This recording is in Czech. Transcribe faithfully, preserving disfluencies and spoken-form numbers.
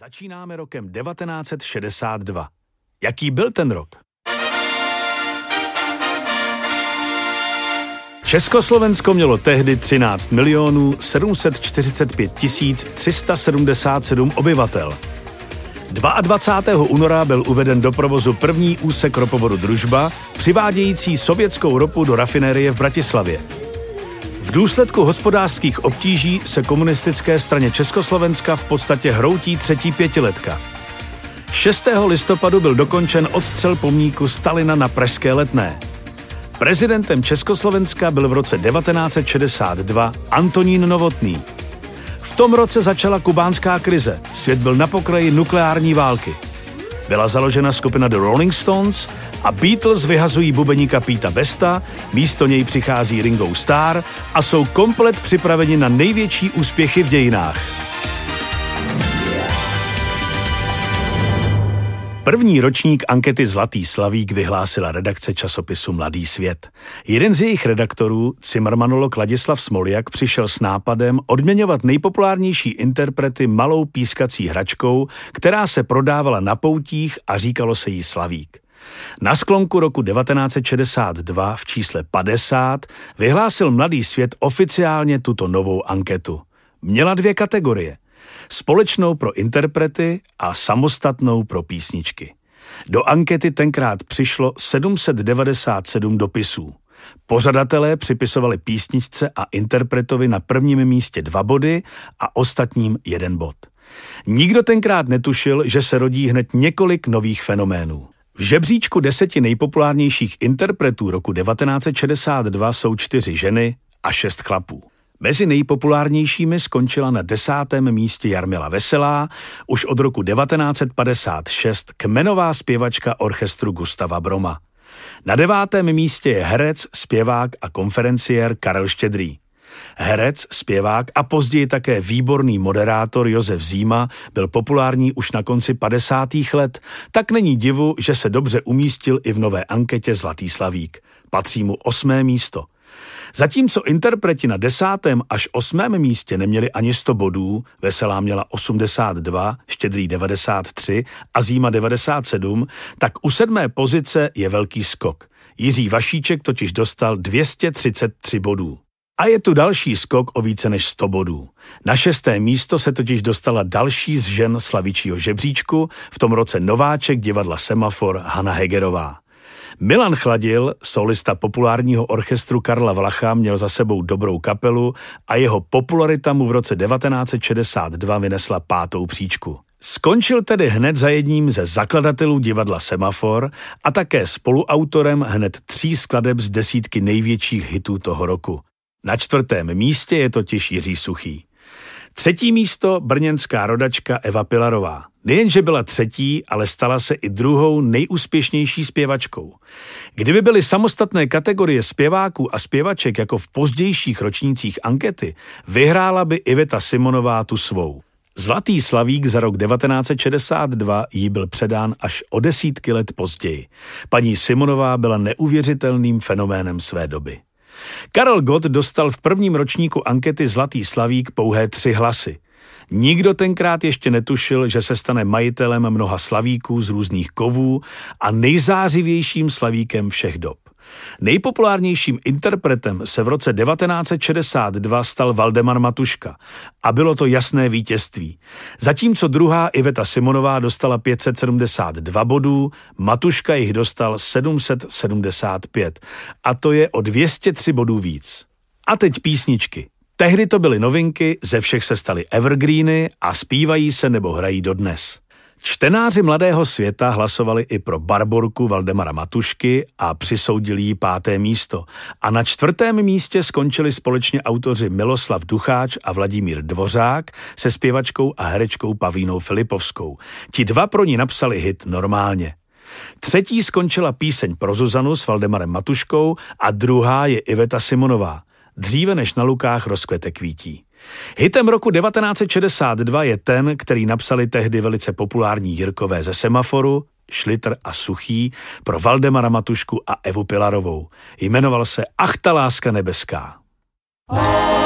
Začínáme rokem devatenáct set šedesát dva. Jaký byl ten rok? Československo mělo tehdy třináct milionů sedm set čtyřicet pět tisíc tři sta sedmdesát sedm obyvatel. dvacátého druhého února byl uveden do provozu první úsek ropovodu Družba, přivádějící sovětskou ropu do rafinérie v Bratislavě. V důsledku hospodářských obtíží se komunistické straně Československa v podstatě hroutí třetí pětiletka. šestého listopadu byl dokončen odstřel pomníku Stalina na pražské Letné. Prezidentem Československa byl v roce devatenáct set šedesát dva Antonín Novotný. V tom roce začala kubánská krize, svět byl na pokraji nukleární války. Byla založena skupina The Rolling Stones a Beatles vyhazují bubeníka Peta Besta, místo něj přichází Ringo Starr a jsou komplet připraveni na největší úspěchy v dějinách. První ročník ankety Zlatý slavík vyhlásila redakce časopisu Mladý svět. Jeden z jejich redaktorů, cimrmanolog Ladislav Smoljak, přišel s nápadem odměňovat nejpopulárnější interprety malou pískací hračkou, která se prodávala na poutích a říkalo se jí Slavík. Na sklonku roku devatenáct set šedesát dva v čísle padesát vyhlásil Mladý svět oficiálně tuto novou anketu. Měla dvě kategorie. Společnou pro interprety a samostatnou pro písničky. Do ankety tenkrát přišlo sedm set devadesát sedm dopisů. Pořadatelé připisovali písničce a interpretovi na prvním místě dva body a ostatním jeden bod. Nikdo tenkrát netušil, že se rodí hned několik nových fenoménů. V žebříčku deseti nejpopulárnějších interpretů roku devatenáct set šedesát dva jsou čtyři ženy a šest chlapů. Mezi nejpopulárnějšími skončila na desátém místě Jarmila Veselá, už od roku devatenáct set padesát šest kmenová zpěvačka orchestru Gustava Broma. Na devátém místě je herec, zpěvák a konferenciér Karel Štědrý. Herec, zpěvák a později také výborný moderátor Josef Zíma byl populární už na konci padesátých let, tak není divu, že se dobře umístil i v nové anketě Zlatý slavík. Patří mu osmé místo. Zatímco interpreti na desátém až osmém místě neměli ani sto bodů, Veselá měla osmdesát dva, Štědrý devadesát tři a Zíma devadesát sedm, tak u sedmé pozice je velký skok. Jiří Vašíček totiž dostal dvě stě třicet tři bodů. A je tu další skok o více než sto bodů. Na šesté místo se totiž dostala další z žen slavičího žebříčku, v tom roce nováček divadla Semafor Hana Hegerová. Milan Chladil, solista populárního orchestru Karla Vlacha, měl za sebou dobrou kapelu a jeho popularita mu v roce devatenáct set šedesát dva vynesla pátou příčku. Skončil tedy hned za jedním ze zakladatelů divadla Semafor a také spoluautorem hned tří skladeb z desítky největších hitů toho roku. Na čtvrtém místě je totiž Jiří Suchý. Třetí místo brněnská rodačka Eva Pilarová. Nejenže byla třetí, ale stala se i druhou nejúspěšnější zpěvačkou. Kdyby byly samostatné kategorie zpěváků a zpěvaček jako v pozdějších ročnících ankety, vyhrála by Iveta Simonová tu svou. Zlatý slavík za rok devatenáct set šedesát dva jí byl předán až o desítky let později. Paní Simonová byla neuvěřitelným fenoménem své doby. Karel Gott dostal v prvním ročníku ankety Zlatý slavík pouhé tři hlasy. Nikdo tenkrát ještě netušil, že se stane majitelem mnoha slavíků z různých kovů a nejzářivějším slavíkem všech dob. Nejpopulárnějším interpretem se v roce devatenáct set šedesát dva stal Valdemar Matuška a bylo to jasné vítězství. Zatímco druhá Iveta Simonová dostala pět set sedmdesát dva bodů, Matuška jich dostal sedm set sedmdesát pět a to je o dvě stě tři bodů víc. A teď písničky. Tehdy to byly novinky, ze všech se staly evergreeny a zpívají se nebo hrají dodnes. Čtenáři Mladého světa hlasovali i pro Barborku Valdemara Matušky a přisoudili jí páté místo. A na čtvrtém místě skončili společně autoři Miloslav Ducháč a Vladimír Dvořák se zpěvačkou a herečkou Pavlínou Filipovskou. Ti dva pro ní napsali hit Normálně. Třetí skončila píseň pro Zuzanu s Valdemarem Matuškou a druhá je Iveta Simonová. Dříve než na lukách rozkvete kvítí. Hitem roku devatenáct set šedesát dva je ten, který napsali tehdy velice populární Jirkové ze Semaforu, Šlitr a Suchý pro Valdemara Matušku a Evu Pilarovou. Jmenoval se Ach ta láska nebeská.